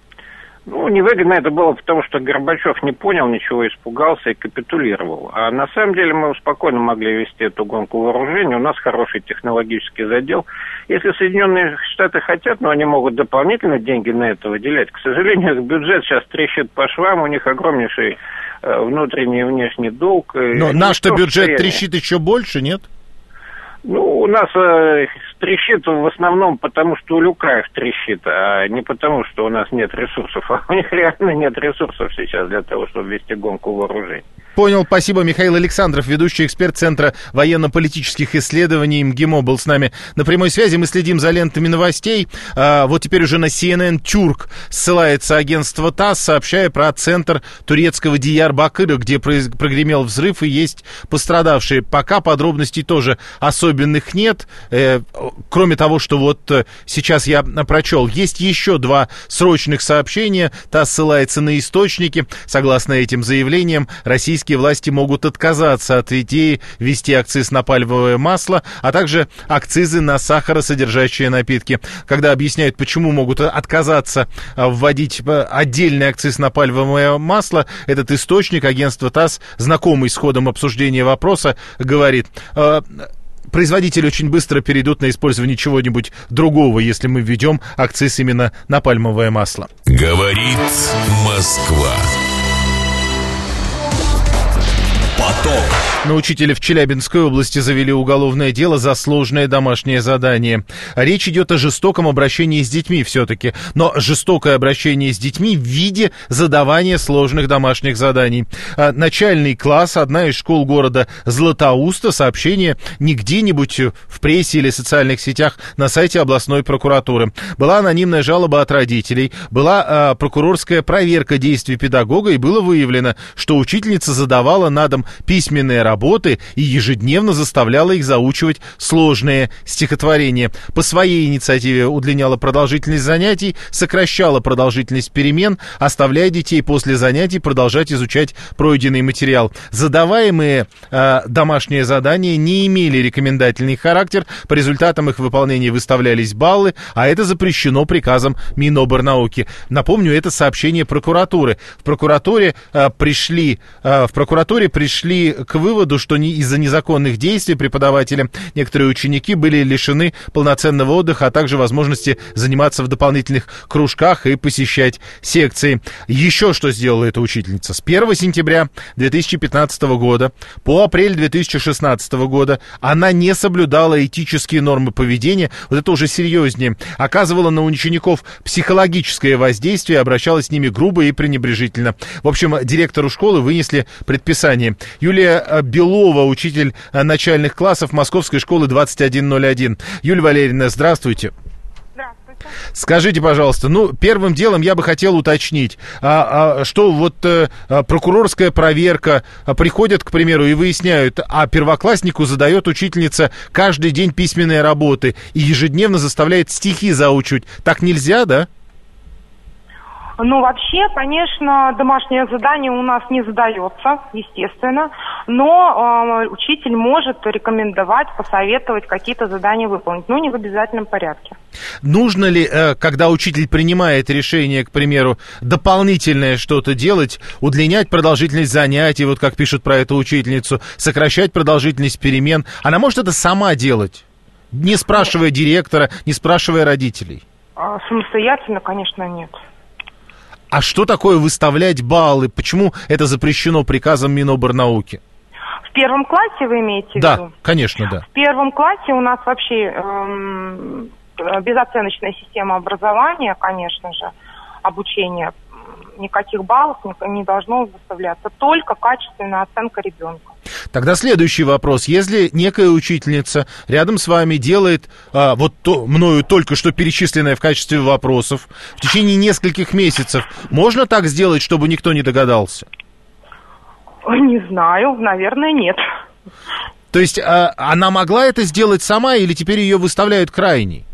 Ну, невыгодно это было, потому что Горбачев не понял ничего, испугался и капитулировал. А на самом деле мы спокойно могли вести эту гонку вооружений. У нас хороший технологический задел. Если Соединенные Штаты хотят, но они могут дополнительно деньги на это выделять. К сожалению, их бюджет сейчас трещит по швам, у них огромнейший э, внутренний и внешний долг.
Но наш-то бюджет трещит еще больше, нет?
Ну, у нас э, трещит в основном потому, что у Люкаев трещит, а не потому, что у нас нет ресурсов. А у них реально нет ресурсов сейчас для того, чтобы вести гонку вооружений.
Понял, спасибо. Михаил Александров, ведущий эксперт Центра военно-политических исследований МГИМО, был с нами на прямой связи. Мы следим за лентами новостей. А, вот теперь уже на си эн эн Тюрк ссылается агентство ТАСС, сообщая про центр турецкого Диярбакыра, где прогремел взрыв и есть пострадавшие. Пока подробностей тоже особенных нет. Э, кроме того, что вот сейчас я прочел. Есть еще два срочных сообщения. ТАСС ссылается на источники. Согласно этим заявлениям, российские власти могут отказаться от идеи ввести акциз на пальмовое масло, а также акцизы на сахаросодержащие напитки. Когда объясняют, почему могут отказаться вводить отдельный акциз на пальмовое масло, этот источник, агентство ТАСС, знакомый с ходом обсуждения вопроса, говорит: производители очень быстро перейдут на использование чего-нибудь другого, если мы введем акциз именно на пальмовое масло.
Говорит Москва.
Поток.
На учителя в Челябинской области завели уголовное дело за сложное домашнее задание. Речь идет о жестоком обращении с детьми все-таки, но жестокое обращение с детьми в виде задавания сложных домашних заданий. Начальный класс, одна из школ города Златоуста, сообщение не где-нибудь в прессе или социальных сетях, на сайте областной прокуратуры. Была анонимная жалоба от родителей, была а, прокурорская проверка действий педагога, и было выявлено, что учительница задавала на дом письменные работы и ежедневно заставляла их заучивать сложные стихотворения. По своей инициативе удлиняла продолжительность занятий, сокращала продолжительность перемен, оставляя детей после занятий продолжать изучать пройденный материал. Задаваемые э, домашние задания не имели рекомендательный характер, по результатам их выполнения выставлялись баллы, а это запрещено приказом Миноборнауки. Напомню, это сообщение прокуратуры. В прокуратуре э, пришли, э, в прокуратуре пришли к выводу, что не из-за незаконных действий преподавателя некоторые ученики были лишены полноценного отдыха, а также возможности заниматься в дополнительных кружках и посещать секции. Еще что сделала эта учительница? С первого сентября две тысячи пятнадцатого года по апрель две тысячи шестнадцатого года она не соблюдала этические нормы поведения, вот это уже серьезнее, оказывала на учеников психологическое воздействие, обращалась с ними грубо и пренебрежительно. В общем, директору школы вынесли предписание. Юлия Белова, учитель начальных классов Московской школы двадцать один ноль один. Юлия Валерьевна, здравствуйте. Здравствуйте. Скажите, пожалуйста, ну, первым делом я бы хотел уточнить, а, а, что вот а, прокурорская проверка, а, приходят, к примеру, и выясняют, а первокласснику задает учительница каждый день письменные работы и ежедневно заставляет стихи заучивать. Так нельзя, да?
Ну, вообще, конечно, домашнее задание у нас не задается, естественно, но э, учитель может рекомендовать, посоветовать какие-то задания выполнить, но не в обязательном порядке.
Нужно ли, э, когда учитель принимает решение, к примеру, дополнительное что-то делать, удлинять продолжительность занятий, вот как пишут про эту учительницу, сокращать продолжительность перемен? Она может это сама делать, не спрашивая директора, не спрашивая родителей?
А, самостоятельно, конечно, нет.
А что такое выставлять баллы? Почему это запрещено приказом Миноборнауки?
В первом классе вы имеете
да,
в виду?
Да, конечно, да.
В первом классе у нас вообще эм, безоценочная система образования, конечно же, обучения. Никаких баллов не должно выставляться, только качественная оценка ребенка.
Тогда следующий вопрос. Если некая учительница рядом с вами делает а, вот то, мною только что перечисленное в качестве вопросов в течение нескольких месяцев, можно так сделать, чтобы никто не догадался?
Не знаю, наверное, нет.
То есть а, она могла это сделать сама или теперь ее выставляют крайней?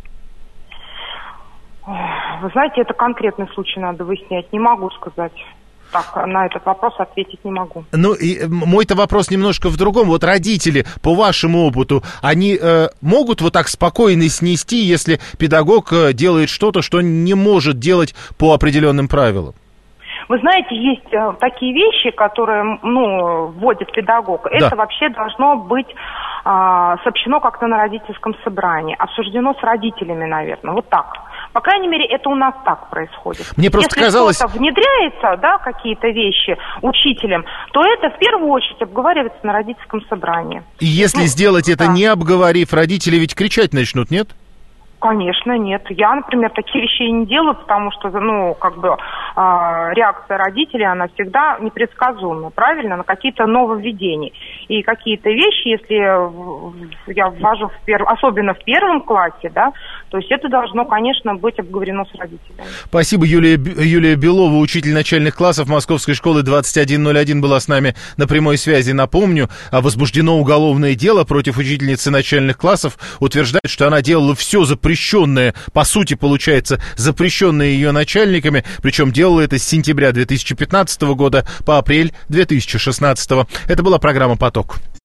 Вы знаете, это конкретный случай надо выяснять, не могу сказать. Так, на этот вопрос ответить не могу.
Ну, и мой-то вопрос немножко в другом. Вот родители, по вашему опыту, они э, могут вот так спокойно снести, если педагог э, делает что-то, что не может делать по определенным правилам?
Вы знаете, есть э, такие вещи, которые, ну, вводит педагог. Да. Это вообще должно быть э, сообщено как-то на родительском собрании, обсуждено с родителями, наверное, вот так. По крайней мере, это у нас так происходит.
Мне просто
Если
казалось...
что-то внедряется, да, какие-то вещи учителем, то это в первую очередь обговаривается на родительском собрании.
И если ну, сделать это, да. не обговорив, родители ведь кричать начнут, нет?
Конечно, нет. Я, например, такие вещи не делаю, потому что, ну, как бы, э, реакция родителей, она всегда непредсказуема, правильно, на какие-то нововведения. И какие-то вещи, если я ввожу, в перв... особенно в первом классе, да, то есть это должно, конечно, быть обговорено с родителями.
Спасибо, Юлия, Юлия Белова, учитель начальных классов Московской школы двадцать один ноль один, была с нами на прямой связи. Напомню, возбуждено уголовное дело против учительницы начальных классов. Утверждает, что она делала все запрещенное, по сути, получается, запрещенное ее начальниками, причем делала это с сентября две тысячи пятнадцатого года по апрель две тысячи шестнадцатого. Это была программа «Поток».